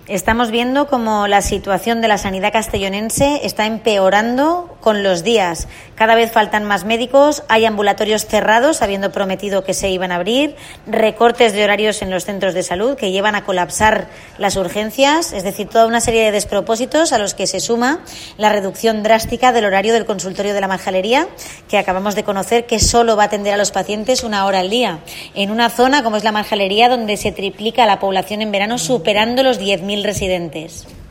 Estamos viendo cómo la situación de la sanidad castellonense está empeorando con los días. Cada vez faltan más médicos, hay ambulatorios cerrados, habiendo prometido que se iban a abrir, recortes de horarios en los centros de salud que llevan a colapsar las urgencias, es decir, toda una serie de despropósitos a los que se suma la reducción drástica del horario del consultorio de la Marjalería, que acabamos de conocer que solo va a atender a los pacientes 1 hora al día, en una zona como es la Marjalería donde se triplica la población en verano, superando los 10.000 residentes.